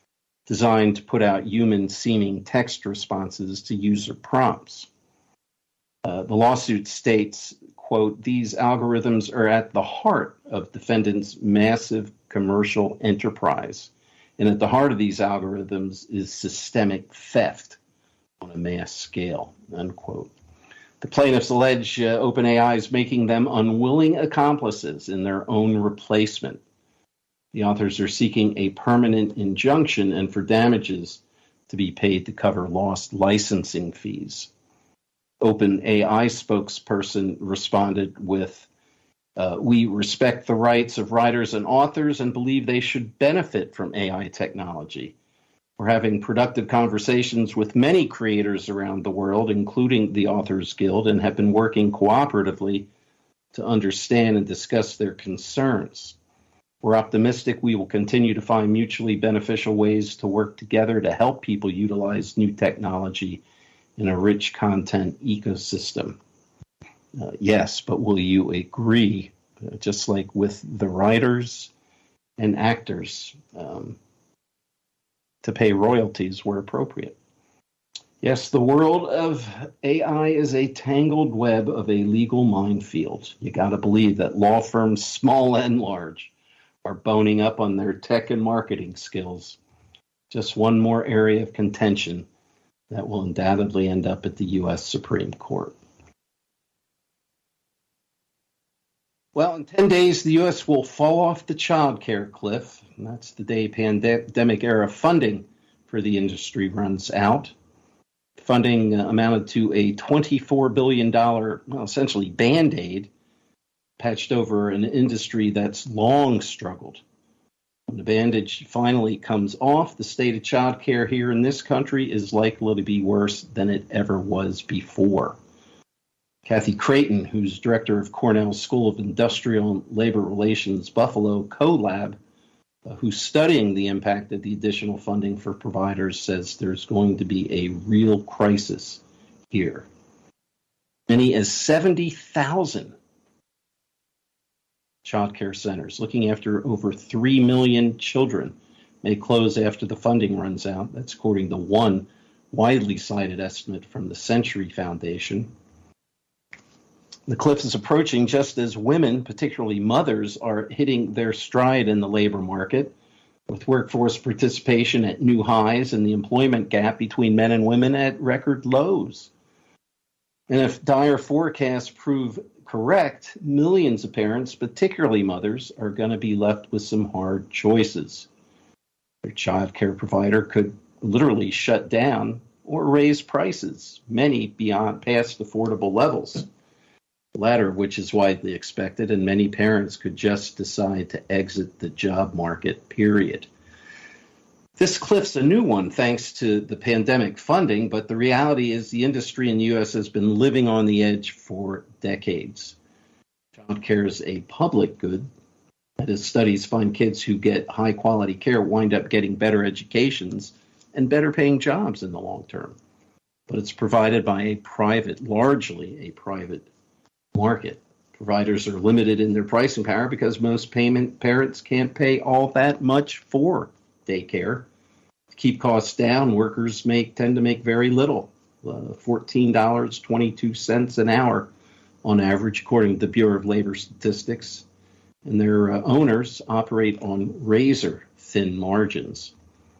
designed to put out human-seeming text responses to user prompts. Uh, the lawsuit states, quote, these algorithms are at the heart of defendants' massive commercial enterprise. And at the heart of these algorithms is systemic theft on a mass scale, unquote. The plaintiffs allege uh, OpenAI is making them unwilling accomplices in their own replacement. The authors are seeking a permanent injunction and for damages to be paid to cover lost licensing fees. OpenAI spokesperson responded with, uh, we respect the rights of writers and authors and believe they should benefit from A I technology. We're having productive conversations with many creators around the world, including the Authors Guild, and have been working cooperatively to understand and discuss their concerns. We're optimistic we will continue to find mutually beneficial ways to work together to help people utilize new technology in a rich content ecosystem. Uh, yes, but will you agree, uh, just like with the writers and actors, um, to pay royalties where appropriate? Yes, the world of A I is a tangled web of a legal minefield. You got to believe that law firms, small and large, are boning up on their tech and marketing skills. Just one more area of contention that will undoubtedly end up at the U S Supreme Court. Well, in ten days, the U S will fall off the child care cliff. And that's the day pandemic-era funding for the industry runs out. Funding uh, amounted to a twenty-four billion dollars, well, essentially Band-Aid, patched over an industry that's long struggled. When the bandage finally comes off, the state of child care here in this country is likely to be worse than it ever was before. Kathy Creighton, who's director of Cornell School of Industrial and Labor Relations Buffalo CoLab, uh, who's studying the impact of the additional funding for providers, says there's going to be a real crisis here. Many as seventy thousand child care centers looking after over three million children may close after the funding runs out. That's according to one widely cited estimate from the Century Foundation. The cliff is approaching just as women, particularly mothers, are hitting their stride in the labor market, with workforce participation at new highs and the employment gap between men and women at record lows. And if dire forecasts prove correct, millions of parents, particularly mothers, are going to be left with some hard choices. Their child care provider could literally shut down or raise prices, many beyond past affordable levels, the latter of which is widely expected, and many parents could just decide to exit the job market, period. This cliff's a new one thanks to the pandemic funding, but the reality is the industry in the U S has been living on the edge for decades. Child care is a public good. That is, studies find kids who get high-quality care wind up getting better educations and better-paying jobs in the long term. But it's provided by a private, largely a private market. Providers are limited in their pricing power because most payment parents can't pay all that much for daycare. To keep costs down, workers make tend to make very little, uh, fourteen dollars and twenty-two cents an hour on average, according to the Bureau of Labor Statistics. And their uh, owners operate on razor-thin margins.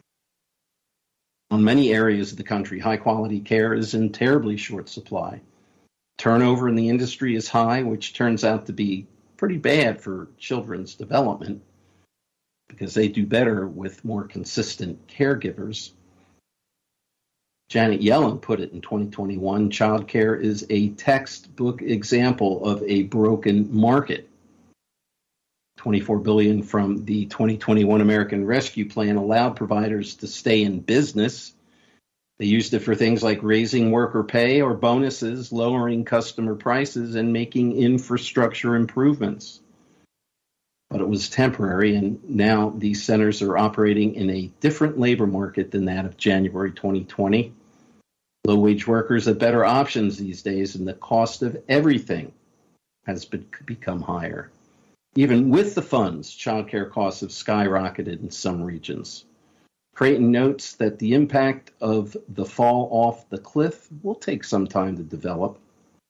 In many areas of the country, high-quality care is in terribly short supply. Turnover in the industry is high, which turns out to be pretty bad for children's development because they do better with more consistent caregivers. Janet Yellen put it in twenty twenty-one, child care is a textbook example of a broken market. twenty-four billion dollars from the twenty twenty-one American Rescue Plan allowed providers to stay in business. They used it for things like raising worker pay or bonuses, lowering customer prices, and making infrastructure improvements. But it was temporary, and now these centers are operating in a different labor market than that of January twenty twenty. Low-wage workers have better options these days, and the cost of everything has be- become higher. Even with the funds, child care costs have skyrocketed in some regions. Creighton notes that the impact of the fall off the cliff will take some time to develop.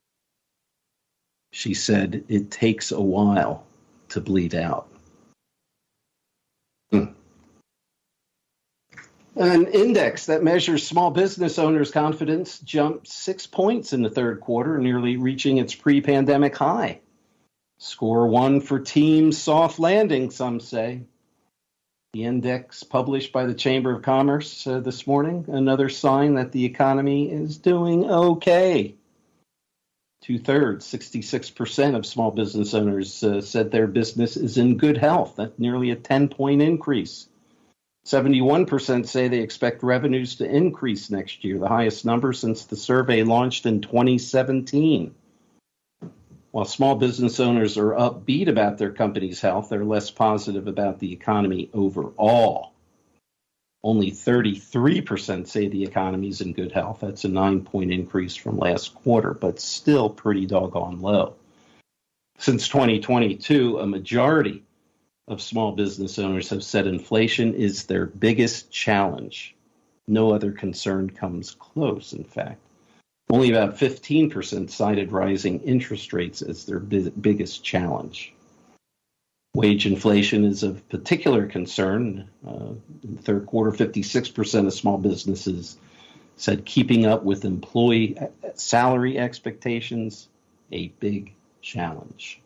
She said, it takes a while to bleed out. Hmm. An index that measures small business owners' confidence jumped six points in the third quarter, nearly reaching its pre-pandemic high. Score one for team soft landing, some say. The index published by the Chamber of Commerce uh, this morning, another sign that the economy is doing okay. Two-thirds, sixty-six percent of small business owners uh, said their business is in good health. That's nearly a ten-point increase. seventy-one percent say they expect revenues to increase next year, the highest number since the survey launched in twenty seventeen. While small business owners are upbeat about their company's health, they're less positive about the economy overall. Only thirty-three percent say the economy is in good health. That's a nine-point increase from last quarter, but still pretty doggone low. Since twenty twenty-two, a majority of small business owners have said inflation is their biggest challenge. No other concern comes close, in fact. Only about fifteen percent cited rising interest rates as their bi- biggest challenge. Wage inflation is of particular concern. Uh, in the third quarter, fifty-six percent of small businesses said keeping up with employee salary expectations, a big challenge.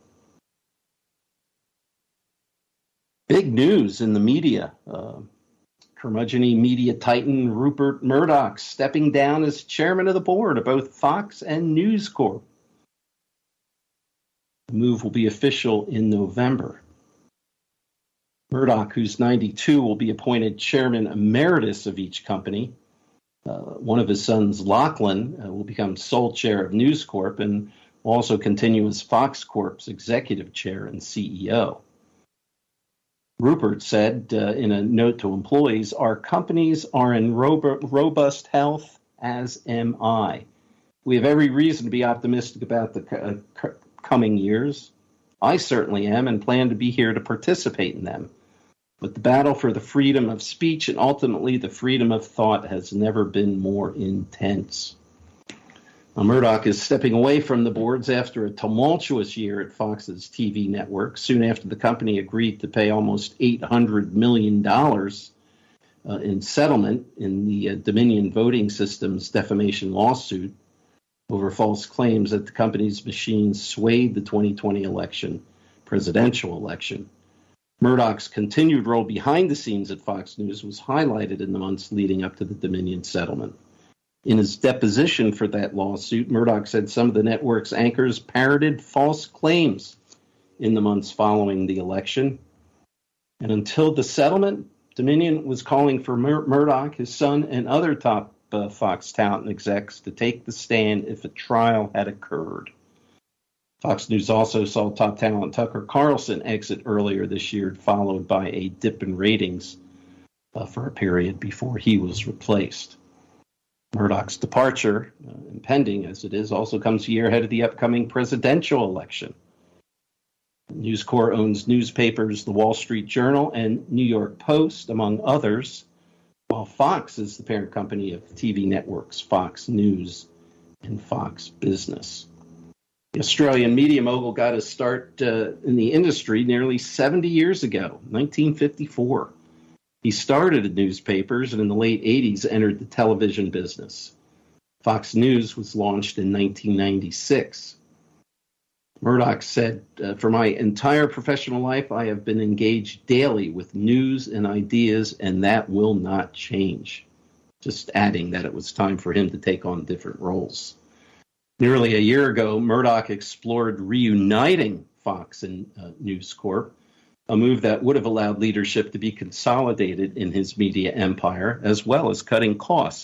Big news in the media. Uh, curmudgeon media titan Rupert Murdoch stepping down as chairman of the board of both Fox and News Corp. The move will be official in November. Murdoch, who's ninety-two, will be appointed chairman emeritus of each company. Uh, one of his sons, Lachlan, uh, will become sole chair of News Corp and will also continue as Fox Corp's executive chair and C E O. Rupert said uh, in a note to employees, our companies are in rob- robust health, as am I. We have every reason to be optimistic about the co- co- coming years. I certainly am and plan to be here to participate in them. But the battle for the freedom of speech and ultimately the freedom of thought has never been more intense. Now, Murdoch is stepping away from the boards after a tumultuous year at Fox's T V network, soon after the company agreed to pay almost eight hundred million dollars uh, in settlement in the uh, Dominion Voting Systems defamation lawsuit over false claims that the company's machines swayed the twenty twenty election, presidential election. Murdoch's continued role behind the scenes at Fox News was highlighted in the months leading up to the Dominion settlement. In his deposition for that lawsuit, Murdoch said some of the network's anchors parroted false claims in the months following the election. And until the settlement, Dominion was calling for Mur- Murdoch, his son, and other top uh, Fox talent execs to take the stand if a trial had occurred. Fox News also saw top talent Tucker Carlson exit earlier this year, followed by a dip in ratings uh, for a period before he was replaced. Murdoch's departure, uh, impending as it is, also comes a year ahead of the upcoming presidential election. News Corp owns newspapers The Wall Street Journal and New York Post, among others, while Fox is the parent company of T V networks Fox News and Fox Business. The Australian media mogul got his start uh, in the industry nearly seventy years ago, nineteen fifty-four. He started in newspapers and in the late eighties entered the television business. Fox News was launched in nineteen ninety-six. Murdoch said, uh, for my entire professional life, I have been engaged daily with news and ideas, and that will not change. Just adding that it was time for him to take on different roles. Nearly a year ago, Murdoch explored reuniting Fox and uh, News Corp, a move that would have allowed leadership to be consolidated in his media empire, as well as cutting costs.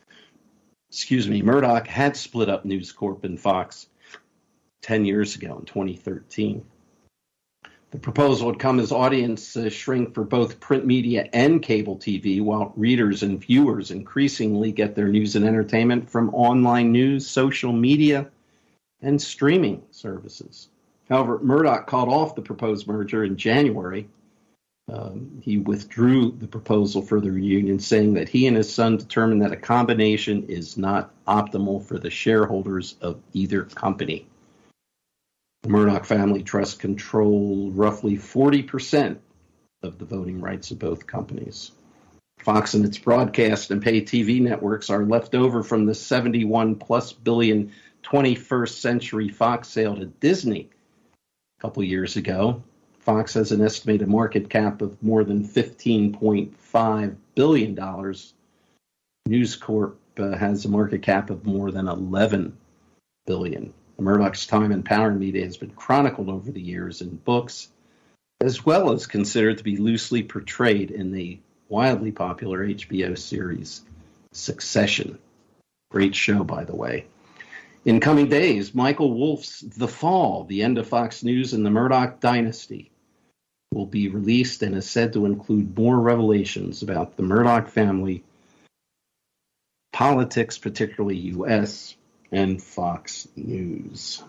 Excuse me, Murdoch had split up News Corp and Fox ten years ago in twenty thirteen. The proposal would come as audience uh, shrink for both print media and cable T V, while readers and viewers increasingly get their news and entertainment from online news, social media, and streaming services. However, Murdoch called off the proposed merger in January. Um, he withdrew the proposal for the reunion, saying that he and his son determined that a combination is not optimal for the shareholders of either company. The Murdoch family trust control roughly forty percent of the voting rights of both companies. Fox and its broadcast and pay T V networks are left over from the seventy-one plus billion twenty-first century Fox sale to Disney a couple years ago. Fox has an estimated market cap of more than fifteen point five billion dollars. News Corp uh, has a market cap of more than eleven billion dollars. Murdoch's time in power media has been chronicled over the years in books, as well as considered to be loosely portrayed in the wildly popular H B O series Succession. Great show, by the way. In coming days, Michael Wolff's The Fall, The End of Fox News and the Murdoch Dynasty, will be released and is said to include more revelations about the Murdoch family, politics, particularly U S, and Fox News.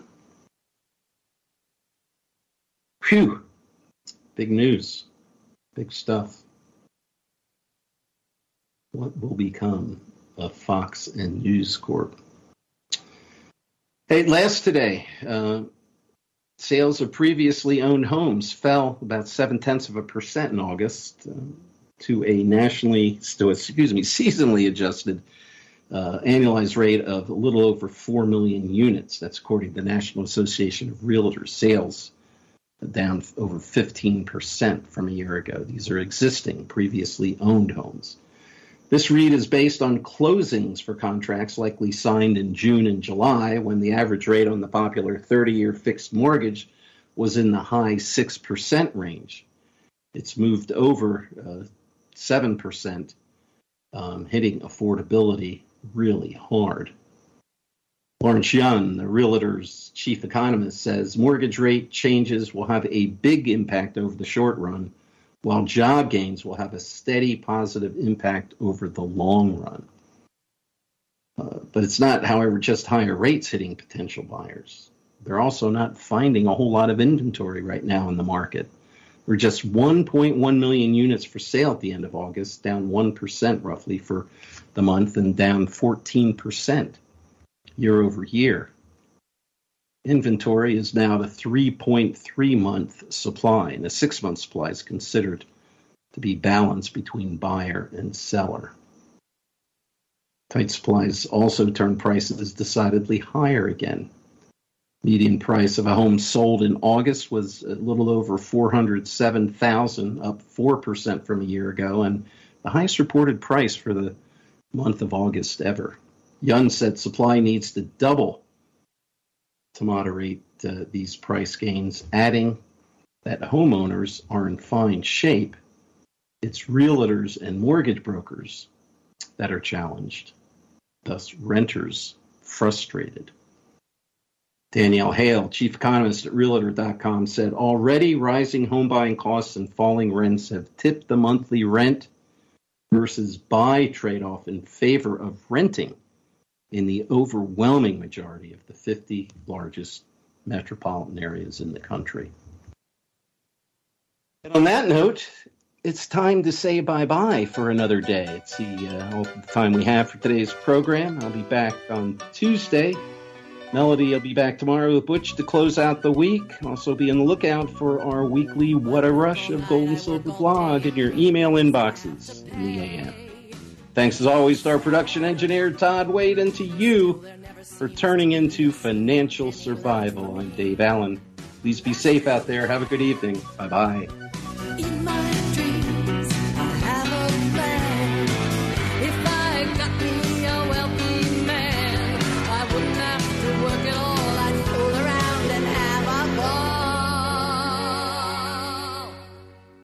Phew. Big news. Big stuff. What will become of Fox and News Corp? Hey, last today, uh, sales of previously owned homes fell about seven-tenths of a percent in August uh, to a nationally, still, excuse me, seasonally adjusted uh, annualized rate of a little over four million units. That's according to the National Association of Realtors. Sales down over fifteen percent from a year ago. These are existing, previously owned homes. This read is based on closings for contracts likely signed in June and July, when the average rate on the popular thirty-year fixed mortgage was in the high six percent range. It's moved over uh, seven percent, um, hitting affordability really hard. Lawrence Yun, the Realtor's chief economist, says mortgage rate changes will have a big impact over the short run, while job gains will have a steady positive impact over the long run. Uh, but it's not, however, just higher rates hitting potential buyers. They're also not finding a whole lot of inventory right now in the market. There are just one point one million units for sale at the end of August, down one percent roughly for the month, and down fourteen percent year over year. Inventory is now at a three point three month supply, and a six-month supply is considered to be balanced between buyer and seller. Tight supplies also turn prices decidedly higher again. Median price of a home sold in August was a little over four hundred seven thousand dollars, up four percent from a year ago, and the highest reported price for the month of August ever. Yun said supply needs to double to moderate uh, these price gains, adding that homeowners are in fine shape. It's realtors and mortgage brokers that are challenged, thus renters frustrated. Danielle Hale, chief economist at Realtor dot com, said already rising home buying costs and falling rents have tipped the monthly rent versus buy trade-off in favor of renting in the overwhelming majority of the fifty largest metropolitan areas in the country. And on that note, it's time to say bye-bye for another day. It's the, uh, all the time we have for today's program. I'll be back on Tuesday. Melody will be back tomorrow with Butch to close out the week. Also be on the lookout for our weekly What a Rush of Gold and Silver blog in your email inboxes in the A M. Thanks as always to our production engineer, Todd Wade, and to you for turning into financial survival. I'm Dave Allen. Please be safe out there. Have a good evening. Bye-bye.